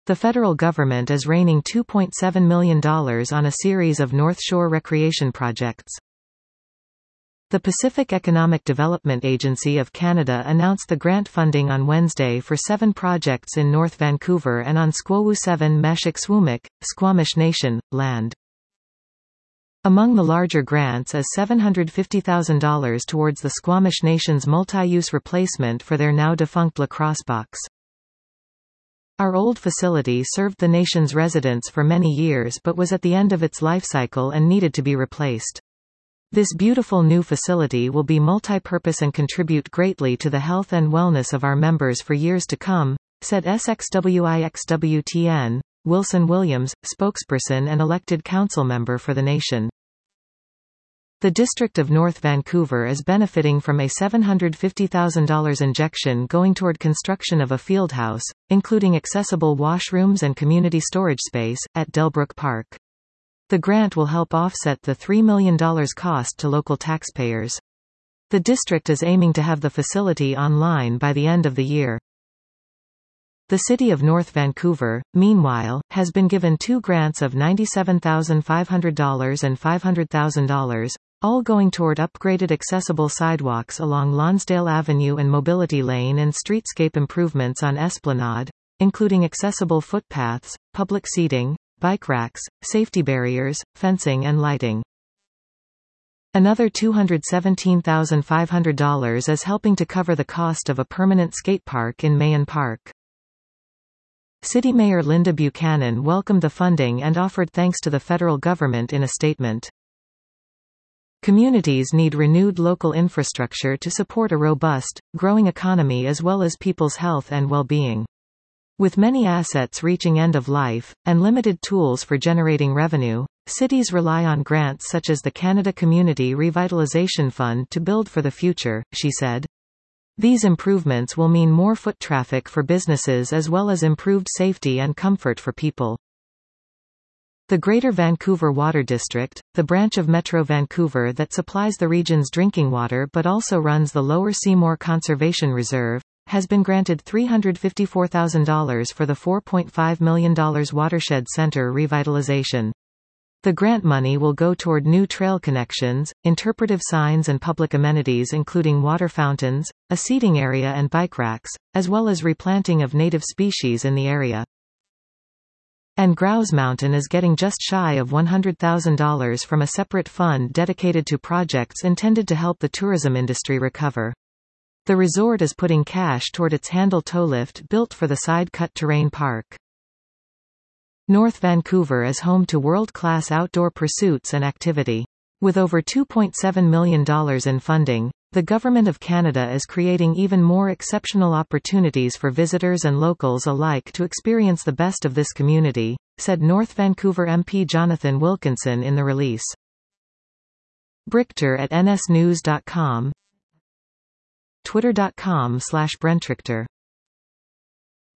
The federal government is raining $2.7 million on a series of North Shore recreation projects. The Pacific Economic Development Agency of Canada announced the grant funding on Wednesday for 7 projects in North Vancouver and on Squamish 7 Meshik Squamish Nation, land. Among the larger grants is $750,000 towards the Squamish Nation's multi-use replacement for their now defunct lacrosse box. Our old facility served the nation's residents for many years but was at the end of its life cycle and needed to be replaced. This beautiful new facility will be multi-purpose and contribute greatly to the health and wellness of our members for years to come, said SXWIXWTN, Wilson Williams, spokesperson and elected council member for the nation. The District of North Vancouver is benefiting from a $750,000 injection going toward construction of a fieldhouse, including accessible washrooms and community storage space, at Delbrook Park. The grant will help offset the $3 million cost to local taxpayers. The district is aiming to have the facility online by the end of the year. The City of North Vancouver, meanwhile, has been given 2 grants of $97,500 and $500,000, all going toward upgraded accessible sidewalks along Lonsdale Avenue and Mobility Lane and streetscape improvements on Esplanade, including accessible footpaths, public seating, bike racks, safety barriers, fencing and lighting. Another $217,500 is helping to cover the cost of a permanent skate park in Mahan Park. City Mayor Linda Buchanan welcomed the funding and offered thanks to the federal government in a statement. Communities need renewed local infrastructure to support a robust, growing economy as well as people's health and well-being. With many assets reaching end of life, and limited tools for generating revenue, cities rely on grants such as the Canada Community Revitalization Fund to build for the future, she said. These improvements will mean more foot traffic for businesses as well as improved safety and comfort for people. The Greater Vancouver Water District, the branch of Metro Vancouver that supplies the region's drinking water but also runs the Lower Seymour Conservation Reserve, has been granted $354,000 for the $4.5 million Watershed Center revitalization. The grant money will go toward new trail connections, interpretive signs and public amenities including water fountains, a seating area and bike racks, as well as replanting of native species in the area. And Grouse Mountain is getting just shy of $100,000 from a separate fund dedicated to projects intended to help the tourism industry recover. The resort is putting cash toward its handle tow lift built for the side-cut terrain park. North Vancouver is home to world-class outdoor pursuits and activity. With over $2.7 million in funding, the Government of Canada is creating even more exceptional opportunities for visitors and locals alike to experience the best of this community, said North Vancouver MP Jonathan Wilkinson in the release. Brichter at nsnews.com, twitter.com/BrentRichter